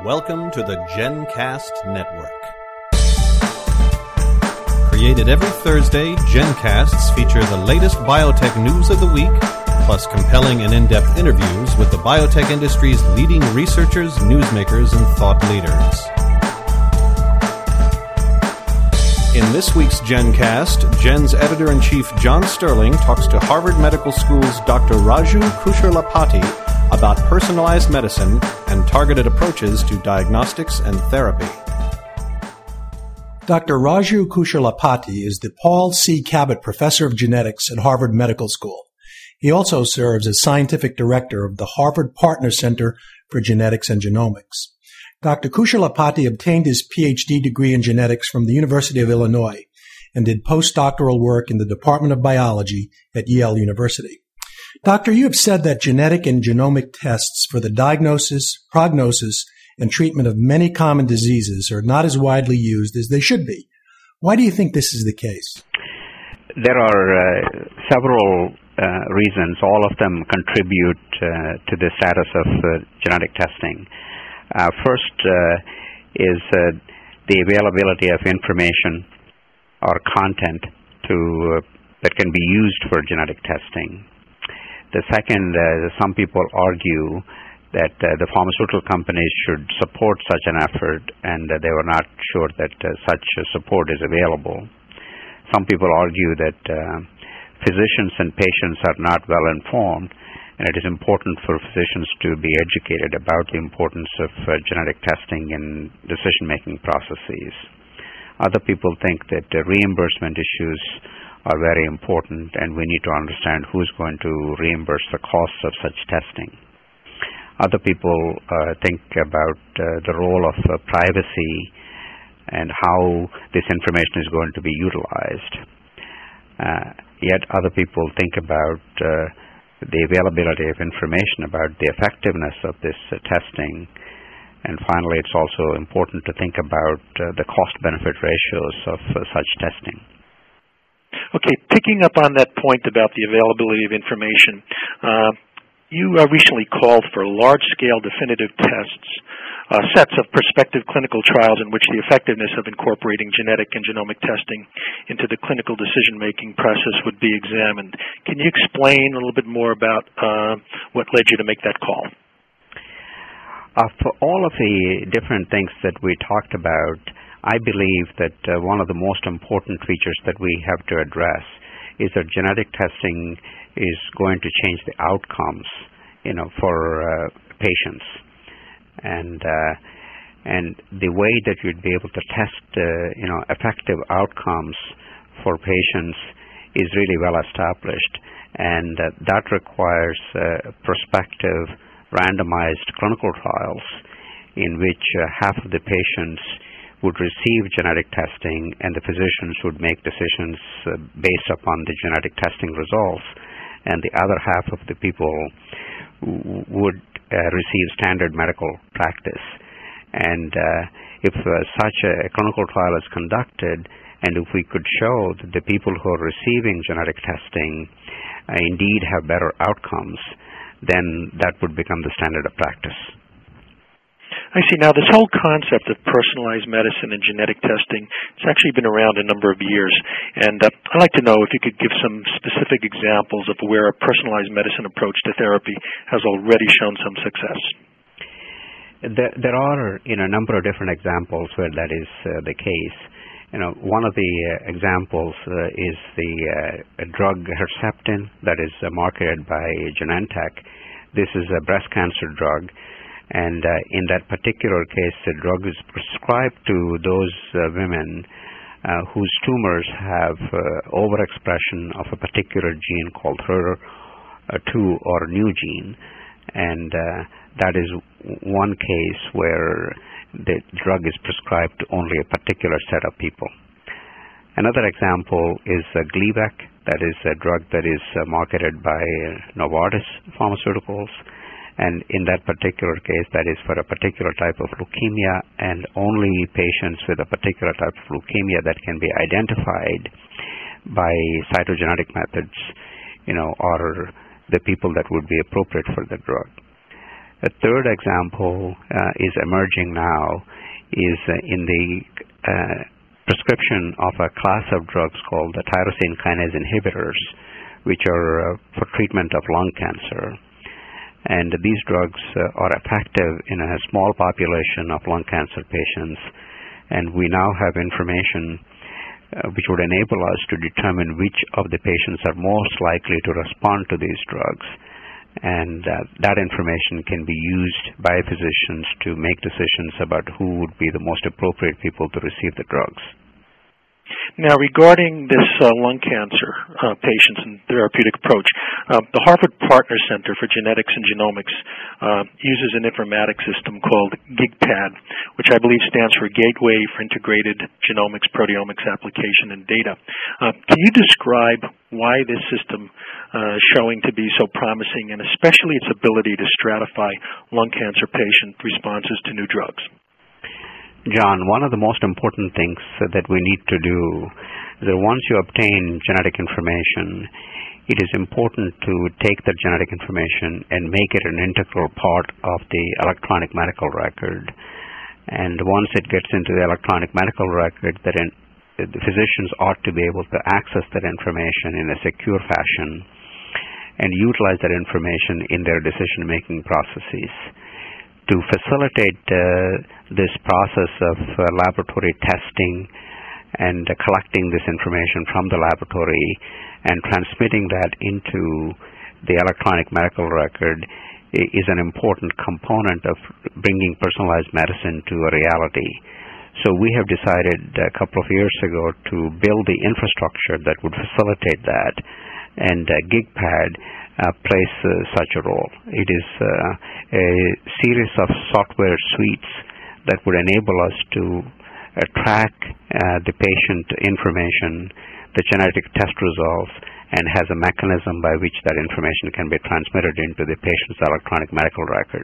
Welcome to the GenCast Network. Created every Thursday, GenCasts feature the latest biotech news of the week, plus compelling and in-depth interviews with the biotech industry's leading researchers, newsmakers, and thought leaders. In this week's GenCast, Gen's editor-in-chief John Sterling talks to Harvard Medical School's Dr. Raju Kusherlapati about personalized medicine and targeted approaches to diagnostics and therapy. Dr. Raju Kusherlapati is the Paul C. Cabot Professor of Genetics at Harvard Medical School. He also serves as Scientific Director of the Harvard Partner Center for Genetics and Genomics. Dr. Kusherlapati obtained his PhD degree in genetics from the University of Illinois and did postdoctoral work in the Department of Biology at Yale University. Doctor, you have said that genetic and genomic tests for the diagnosis, prognosis, and treatment of many common diseases are not as widely used as they should be. Why do you think this is the case? There are several reasons. All of them contribute to the status of genetic testing. First is the availability of information or content that can be used for genetic testing. The second, some people argue that the pharmaceutical companies should support such an effort, and they were not sure that such support is available. Some people argue that physicians and patients are not well informed, and it is important for physicians to be educated about the importance of genetic testing in decision-making processes. Other people think that reimbursement issues are very important, and we need to understand who's going to reimburse the costs of such testing. Other people think about the role of privacy and how this information is going to be utilized. Yet other people think about the availability of information about the effectiveness of this testing. And finally, it's also important to think about the cost-benefit ratios of such testing. Okay, picking up on that point about the availability of information, you recently called for large-scale definitive tests, sets of prospective clinical trials in which the effectiveness of incorporating genetic and genomic testing into the clinical decision-making process would be examined. Can you explain a little bit more about what led you to make that call? For all of the different things that we talked about, I believe that one of the most important features that we have to address is that genetic testing is going to change the outcomes, for patients, and the way that you'd be able to test, effective outcomes for patients is really well established, and that requires prospective, randomized clinical trials in which half of the patients would receive genetic testing, and the physicians would make decisions based upon the genetic testing results, and the other half of the people would receive standard medical practice. And if such a clinical trial is conducted, and if we could show that the people who are receiving genetic testing indeed have better outcomes, then that would become the standard of practice. I see. Now, this whole concept of personalized medicine and genetic testing has actually been around a number of years, and I'd like to know if you could give some specific examples of where a personalized medicine approach to therapy has already shown some success. There are a number of different examples where that is the case. One of the examples is the drug Herceptin that is marketed by Genentech. This is a breast cancer drug. And in that particular case, the drug is prescribed to those women whose tumors have overexpression of a particular gene called HER2 or new gene. And that is one case where the drug is prescribed to only a particular set of people. Another example is Gleevec. That is a drug that is marketed by Novartis Pharmaceuticals. And in that particular case, that is for a particular type of leukemia, and only patients with a particular type of leukemia that can be identified by cytogenetic methods, are the people that would be appropriate for the drug. A third example is emerging now, is in the prescription of a class of drugs called the tyrosine kinase inhibitors, which are for treatment of lung cancer. And these drugs are effective in a small population of lung cancer patients, and we now have information which would enable us to determine which of the patients are most likely to respond to these drugs. And that information can be used by physicians to make decisions about who would be the most appropriate people to receive the drugs. Now, regarding this lung cancer patients and therapeutic approach, the Harvard Partner Center for Genetics and Genomics uses an informatics system called GigPad, which I believe stands for Gateway for Integrated Genomics, Proteomics Application, and Data. Can you describe why this system is showing to be so promising, and especially its ability to stratify lung cancer patient responses to new drugs? John, one of the most important things that we need to do is that once you obtain genetic information, it is important to take that genetic information and make it an integral part of the electronic medical record. And once it gets into the electronic medical record, the physicians ought to be able to access that information in a secure fashion and utilize that information in their decision-making processes. To facilitate this process of laboratory testing and collecting this information from the laboratory and transmitting that into the electronic medical record is an important component of bringing personalized medicine to a reality. So we have decided a couple of years ago to build the infrastructure that would facilitate that, and GigPad plays such a role. It is a series of software suites that would enable us to track the patient information, the genetic test results, and has a mechanism by which that information can be transmitted into the patient's electronic medical record.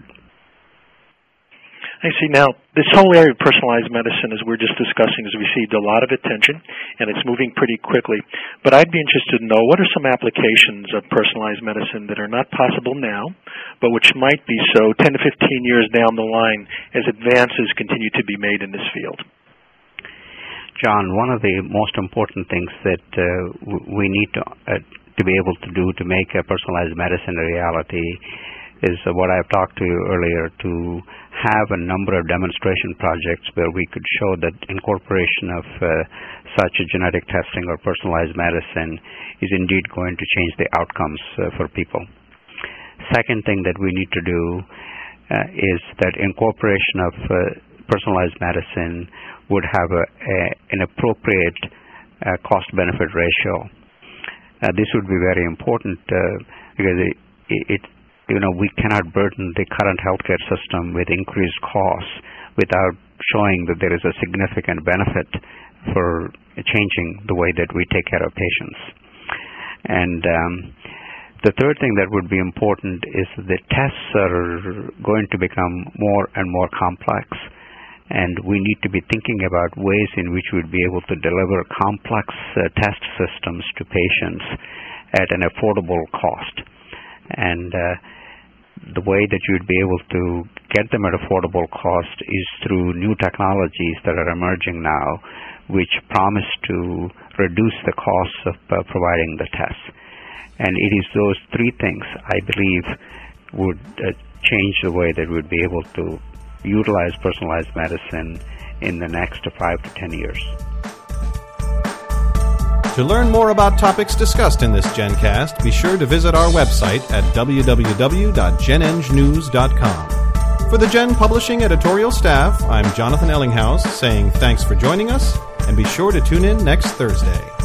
I see. Now, this whole area of personalized medicine, as we're just discussing, has received a lot of attention, and it's moving pretty quickly. But I'd be interested to know, what are some applications of personalized medicine that are not possible now, but which might be so 10 to 15 years down the line as advances continue to be made in this field? John, one of the most important things that we need to be able to do to make a personalized medicine a reality is what I've talked to you earlier, to have a number of demonstration projects where we could show that incorporation of such a genetic testing or personalized medicine is indeed going to change the outcomes for people. Second thing that we need to do is that incorporation of personalized medicine would have an appropriate cost-benefit ratio. This would be very important because we cannot burden the current healthcare system with increased costs without showing that there is a significant benefit for changing the way that we take care of patients. And the third thing that would be important is that tests are going to become more and more complex, and we need to be thinking about ways in which we'd be able to deliver complex test systems to patients at an affordable cost. And the way that you'd be able to get them at affordable cost is through new technologies that are emerging now, which promise to reduce the costs of providing the tests. And it is those three things, I believe, would change the way that we'd be able to utilize personalized medicine in the next 5 to 10 years. To learn more about topics discussed in this GenCast, be sure to visit our website at www.genengnews.com. For the Gen Publishing editorial staff, I'm Jonathan Ellinghaus saying thanks for joining us, and be sure to tune in next Thursday.